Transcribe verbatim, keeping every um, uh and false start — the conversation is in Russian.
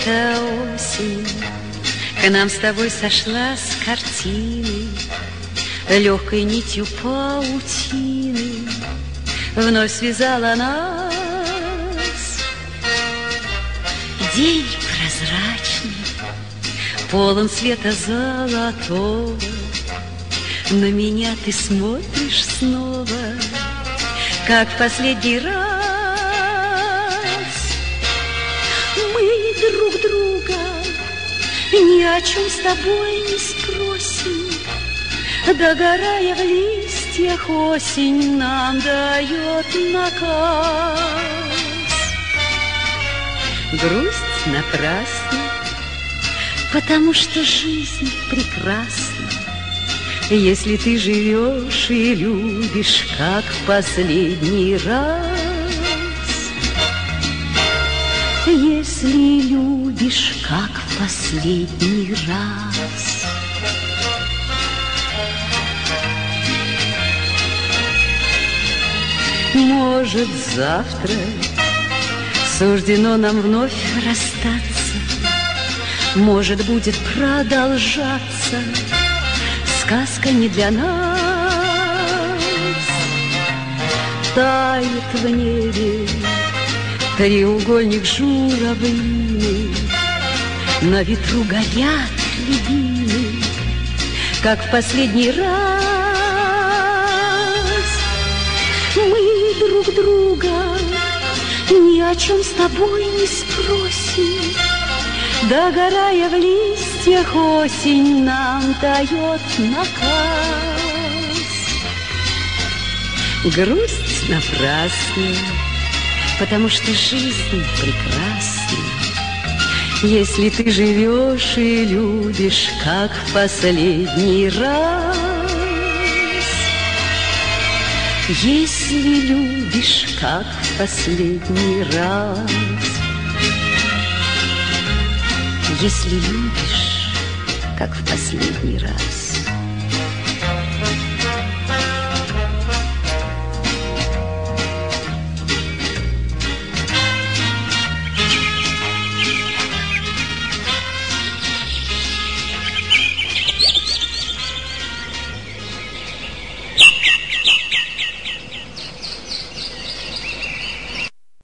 эта осень к нам с тобой сошла с картины, легкой нитью паутины вновь связала нас. День прозрачный, полон света золотого, на меня ты смотришь снова, как в последний раз. Мы друг друга ни о чем с тобой не спросим, догорая в листьях, осень нам дает наказ. Грусть напрасна, потому что жизнь прекрасна, если ты живешь и любишь, как в последний раз. Если любишь, как в последний раз. Может, завтра суждено нам вновь расстаться, может, будет продолжаться сказка не для нас. Тает в небе треугольник журавлины, на ветру горят рябины, как в последний раз. Мы друг друга ни о чем с тобой не спросим, догорая в листьях, осень нам дает наказ. Грусть напрасна, потому что жизнь прекрасна, если ты живешь и любишь, как в последний раз. Если любишь, как в последний раз. Если любишь, как в последний раз.